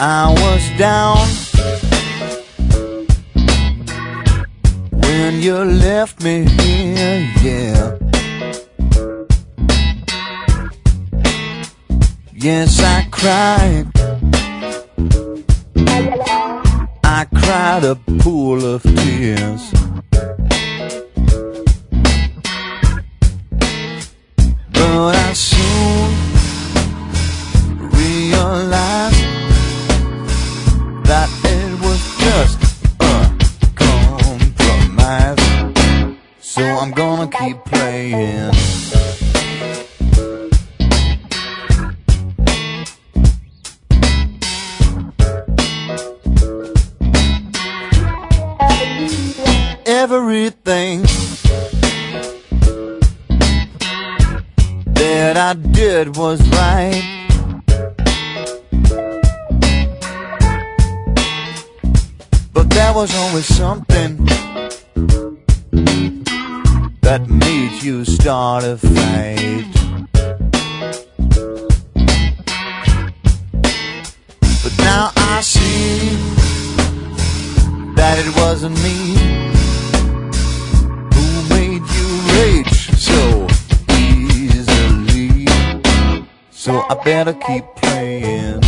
I was down when you left me here, yeah. Yes, I cried a pool of tears. But I soon realized that it was just a compromise. So I'm gonna keep playing. Everything that I did was right. But there was always something that made you start a fight. But now I see that it wasn't me who made you rage so easily. So I better keep playing.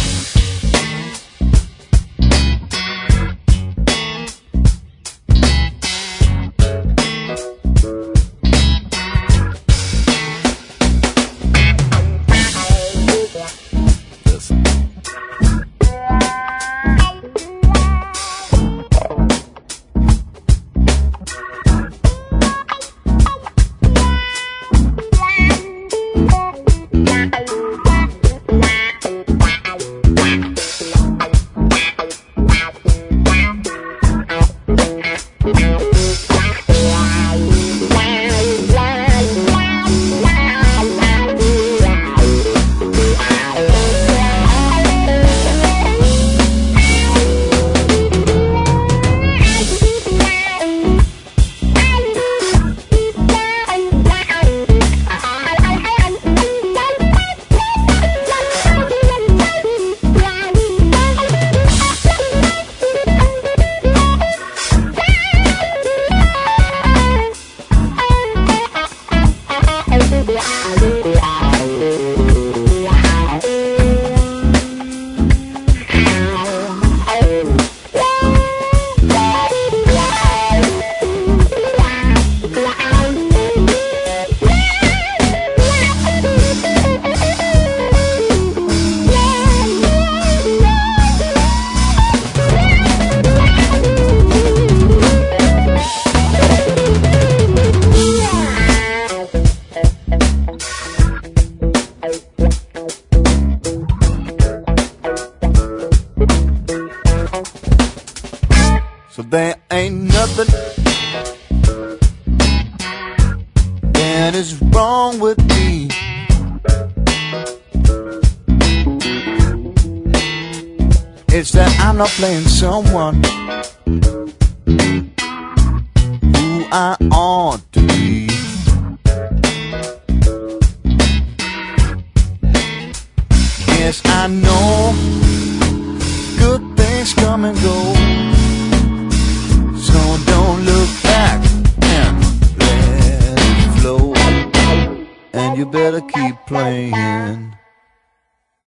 So there ain't nothing that is wrong with me. It's that I'm not playing someone who I ought to be. Yes, I know good things come and go. So don't look back and let it flow. And you better keep playing.